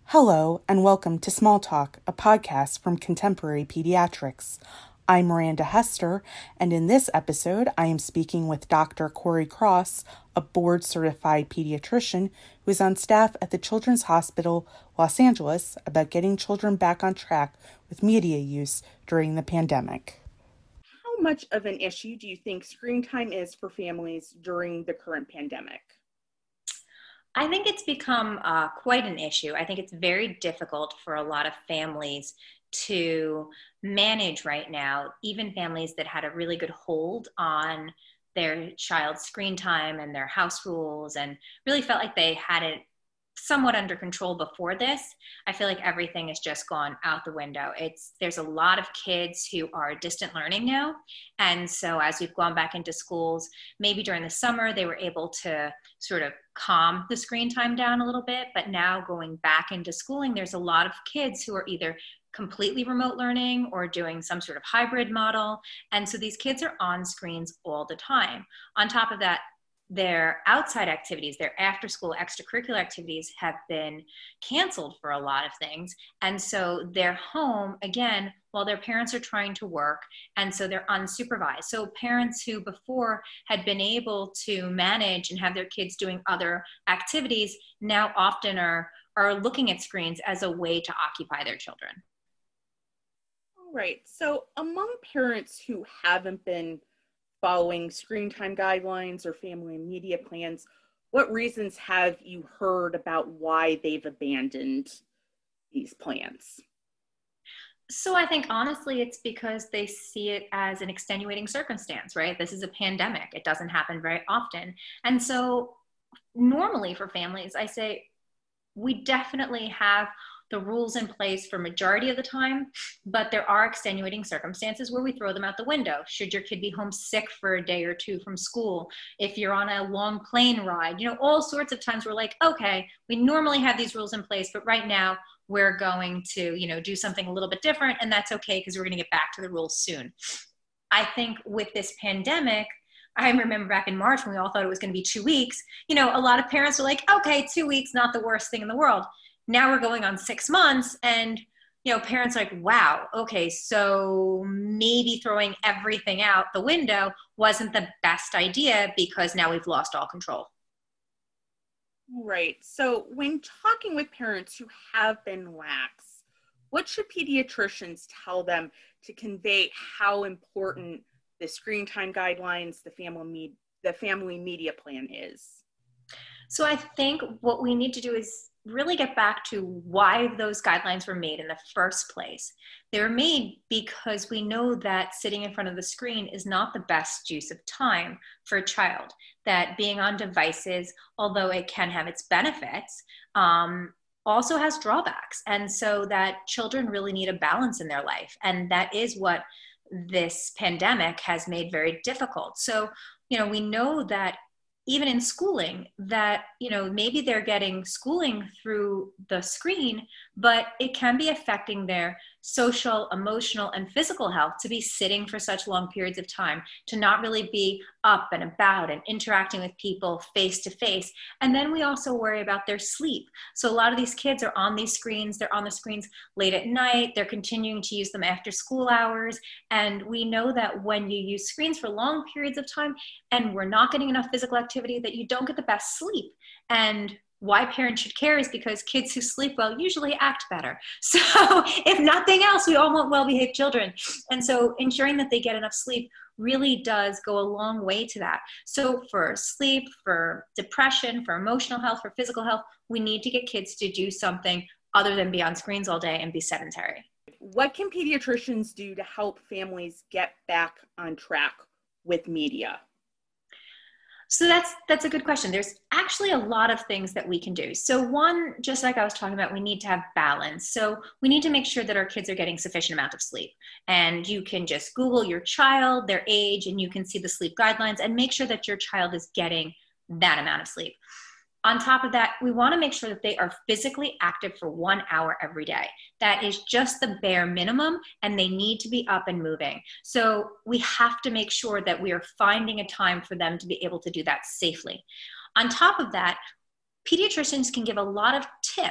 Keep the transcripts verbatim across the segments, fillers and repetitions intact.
Hello, and welcome to Small Talk, a podcast from Contemporary Pediatrics. I'm Miranda Hester, and in this episode, I am speaking with Doctor Corey Cross, a board-certified pediatrician who is on staff at the Children's Hospital, Los Angeles, about getting children back on track with media use during the pandemic. How much of an issue do you think screen time is for families during the current pandemic? I think it's become uh, quite an issue. I think it's very difficult for a lot of families to manage right now, even families that had a really good hold on their child's screen time and their house rules and really felt like they had it somewhat under control before this. I feel like everything has just gone out the window. It's there's a lot of kids who are distant learning now. And so as we've gone back into schools, maybe during the summer, they were able to sort of calm the screen time down a little bit. But now going back into schooling, there's a lot of kids who are either completely remote learning or doing some sort of hybrid model. And so these kids are on screens all the time. On top of that, their outside activities, their after school extracurricular activities have been canceled for a lot of things. And so they're home again while their parents are trying to work. And so they're unsupervised. So parents who before had been able to manage and have their kids doing other activities now often are, are looking at screens as a way to occupy their children. All right. So among parents who haven't been following screen time guidelines or family and media plans, what reasons have you heard about why they've abandoned these plans? So I think honestly, it's because they see it as an extenuating circumstance, right? This is a pandemic. It doesn't happen very often. And so normally for families, I say we definitely have the rules in place for majority of the time, but there are extenuating circumstances where we throw them out the window. Should your kid be homesick for a day or two from school, if you're on a long plane ride, you know, all sorts of times we're like, okay, we normally have these rules in place, but right now we're going to, you know, do something a little bit different, and that's okay because we're going to get back to the rules soon. I think with this pandemic, I remember back in March when we all thought it was going to be two weeks, you know, a lot of parents were like, okay, two weeks, not the worst thing in the world. Now we're going on six months and, you know, parents are like, wow, okay, so maybe throwing everything out the window wasn't the best idea because now we've lost all control. Right. So when talking with parents who have been lax, what should pediatricians tell them to convey how important the screen time guidelines, the family med- the family media plan is? So I think what we need to do is really get back to why those guidelines were made in the first place. They were made because we know that sitting in front of the screen is not the best use of time for a child, that being on devices, although it can have its benefits, um, also has drawbacks. And so that children really need a balance in their life. And that is what this pandemic has made very difficult. So, you know, we know that even in schooling that, you know, maybe they're getting schooling through the screen, but it can be affecting their social, emotional, and physical health to be sitting for such long periods of time, to not really be up and about and interacting with people face to face. And then we also worry about their sleep. So a lot of these kids are on these screens, they're on the screens late at night, they're continuing to use them after school hours. And we know that when you use screens for long periods of time and we're not getting enough physical activity, that you don't get the best sleep. And why parents should care is because kids who sleep well usually act better. So if nothing else, we all want well-behaved children. And so ensuring that they get enough sleep really does go a long way to that. So for sleep, for depression, for emotional health, for physical health, we need to get kids to do something other than be on screens all day and be sedentary. What can pediatricians do to help families get back on track with media? So that's that's a good question. There's actually a lot of things that we can do. So one, just like I was talking about, we need to have balance. So we need to make sure that our kids are getting sufficient amount of sleep. And you can just Google your child, their age, and you can see the sleep guidelines and make sure that your child is getting that amount of sleep. On top of that, we want to make sure that they are physically active for one hour every day. That is just the bare minimum, and they need to be up and moving. So we have to make sure that we are finding a time for them to be able to do that safely. On top of that, pediatricians can give a lot of tips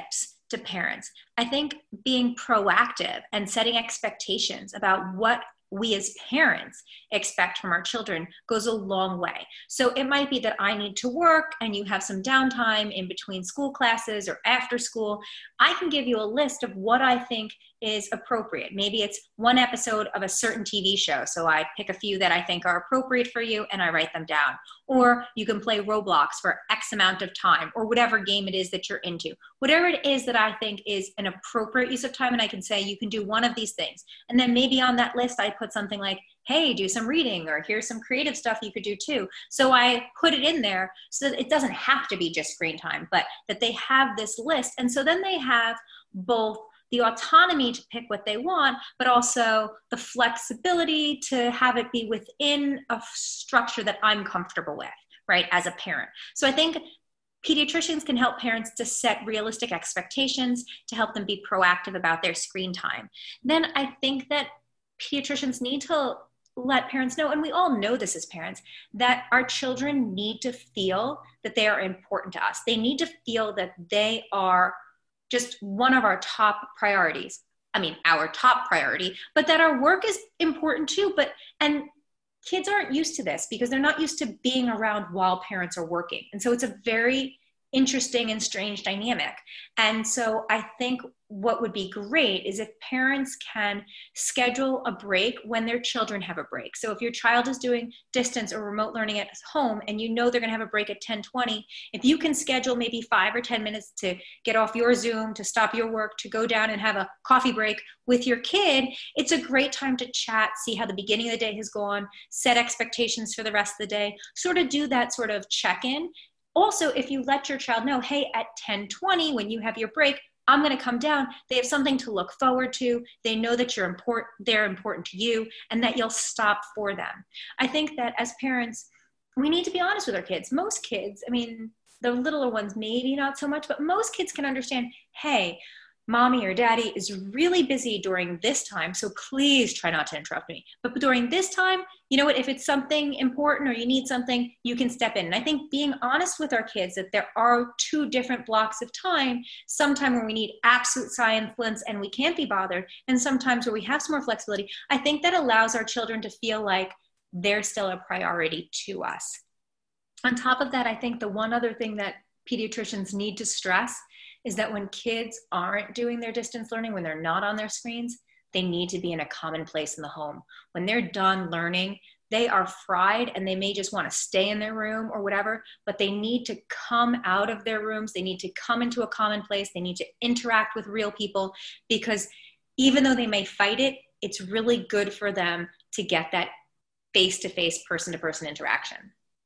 to parents. I think being proactive and setting expectations about what we as parents expect from our children goes a long way. So it might be that I need to work and you have some downtime in between school classes or after school. I can give you a list of what I think is appropriate. Maybe it's one episode of a certain T V show. So I pick a few that I think are appropriate for you and I write them down. Or you can play Roblox for X amount of time, or whatever game it is that you're into. Whatever it is that I think is an appropriate use of time, and I can say you can do one of these things. And then maybe on that list I put something like, hey, do some reading, or here's some creative stuff you could do too. So I put it in there so that it doesn't have to be just screen time, but that they have this list. And so then they have both the autonomy to pick what they want, but also the flexibility to have it be within a structure that I'm comfortable with, right, as a parent. So I think pediatricians can help parents to set realistic expectations, to help them be proactive about their screen time. Then I think that pediatricians need to let parents know, and we all know this as parents, that our children need to feel that they are important to us. They need to feel that they are just one of our top priorities. I mean, our top priority, but that our work is important too. But, and kids aren't used to this because they're not used to being around while parents are working. And so it's a very interesting and strange dynamic. And so I think what would be great is if parents can schedule a break when their children have a break. So if your child is doing distance or remote learning at home and you know they're going to have a break at ten twenty, if you can schedule maybe five or ten minutes to get off your Zoom, to stop your work, to go down and have a coffee break with your kid, it's a great time to chat, see how the beginning of the day has gone, set expectations for the rest of the day, sort of do that sort of check-in. Also, if you let your child know, hey, at ten twenty, when you have your break, I'm going to come down, they have something to look forward to. They know that you're important, they're important to you, and that you'll stop for them. I think that as parents, we need to be honest with our kids. Most kids, I mean, the littler ones, maybe not so much, but most kids can understand, hey, mommy or daddy is really busy during this time, so please try not to interrupt me. But during this time, you know what, if it's something important or you need something, you can step in. And I think being honest with our kids that there are two different blocks of time, sometime where we need absolute silence and we can't be bothered, and sometimes where we have some more flexibility, I think that allows our children to feel like they're still a priority to us. On top of that, I think the one other thing that pediatricians need to stress is that when kids aren't doing their distance learning, when they're not on their screens, they need to be in a common place in the home. When they're done learning, they are fried and they may just want to stay in their room or whatever, but they need to come out of their rooms. They need to come into a common place. They need to interact with real people, because even though they may fight it, it's really good for them to get that face-to-face, person-to-person interaction.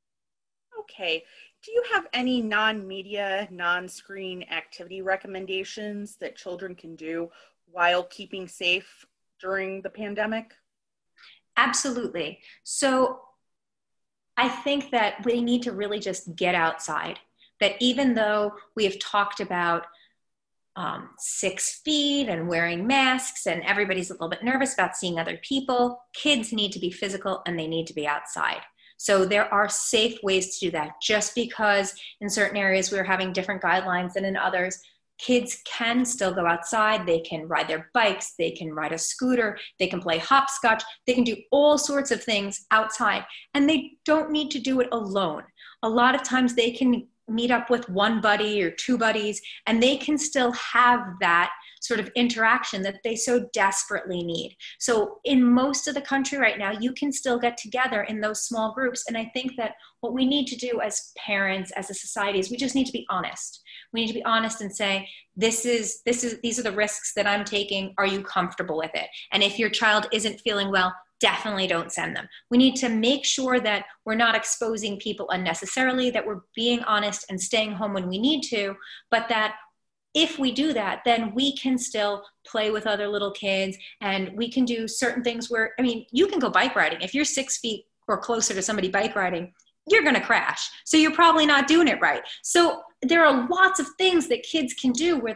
Okay. Do you have any non-media, non-screen activity recommendations that children can do while keeping safe during the pandemic? Absolutely. So I think that we need to really just get outside. That even though we have talked about um, six feet and wearing masks and everybody's a little bit nervous about seeing other people, kids need to be physical and they need to be outside. So there are safe ways to do that. Just because in certain areas we're having different guidelines than in others, kids can still go outside. They can ride their bikes. They can ride a scooter. They can play hopscotch. They can do all sorts of things outside. And they don't need to do it alone. A lot of times they can meet up with one buddy or two buddies, and they can still have that sort of interaction that they so desperately need. So in most of the country right now, you can still get together in those small groups. And I think that what we need to do as parents, as a society, is we just need to be honest. We need to be honest and say, this is, this is, these are the risks that I'm taking. Are you comfortable with it? And if your child isn't feeling well, definitely don't send them. We need to make sure that we're not exposing people unnecessarily, that we're being honest and staying home when we need to, but that if we do that, then we can still play with other little kids, and we can do certain things where, I mean, you can go bike riding. If you're six feet or closer to somebody bike riding, you're going to crash. So you're probably not doing it right. So there are lots of things that kids can do where they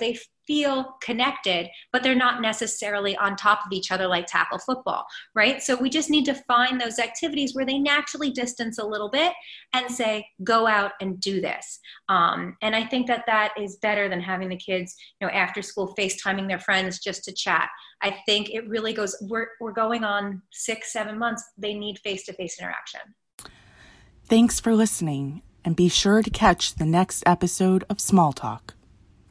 feel connected, but they're not necessarily on top of each other like tackle football, right? So we just need to find those activities where they naturally distance a little bit and say, go out and do this. Um, and I think that that is better than having the kids, you know, after school FaceTiming their friends just to chat. I think it really goes, we're, we're going on six, seven months. They need face-to-face interaction. Thanks for listening, and be sure to catch the next episode of Small Talk.